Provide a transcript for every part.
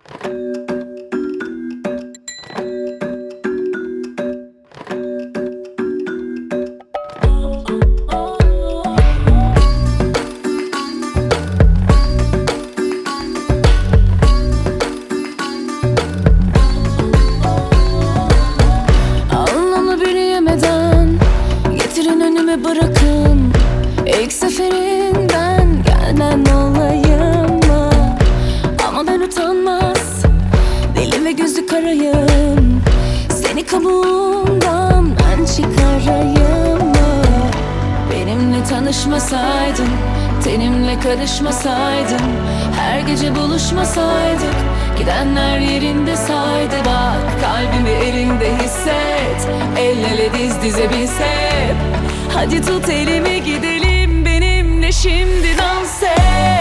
Bırakın ilk seferinden gelmen olayım mı? Ama ben utanmaz, deli ve gözü karayım. Seni kabuğumdan ben çıkarayım mı? Benimle tanışmasaydın, tenimle karışmasaydın, her gece buluşmasaydık, gidenler yerinde saydı. Bak kalbimi elinde hisset, el ele diz dize biz hep. Hadi tut elimi gidelim benimle şimdi dans et.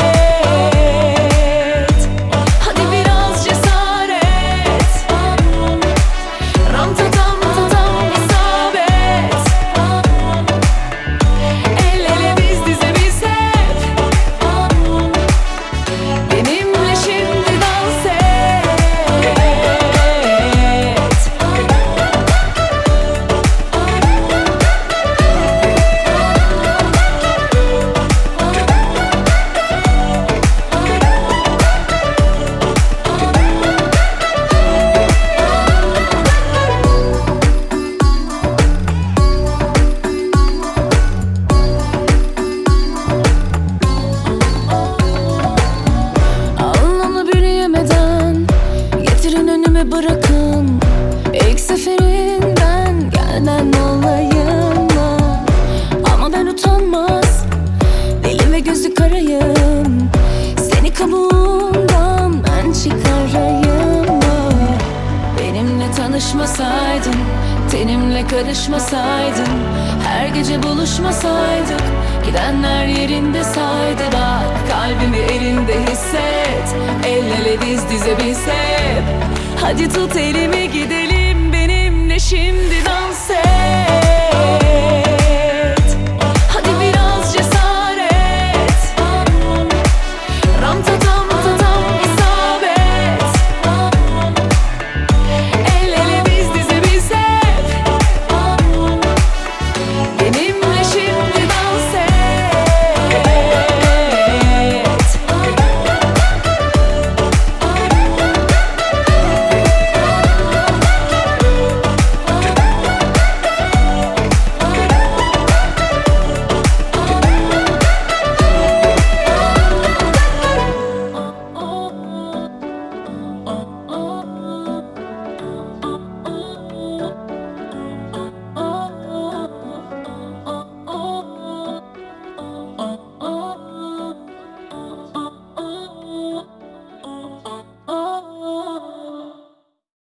Hadi biraz cesaret, ram ta tam ta tam isabet. El ele diz dize biz hep, benimle şimdi dans et. Bırakın ilk seferinden gelmen olayım mı? Ama ben utanmaz, deli ve gözü karayım. Seni kabuğumdan ben çıkarayım mı? Benimle tanışmasaydın, tenimle karışmasaydın, her gece buluşmasaydık, gidenler yerinde saydı. Bak kalbimi elinde hisset, el ele diz dize biz hep. Hadi tut elimi gidelim.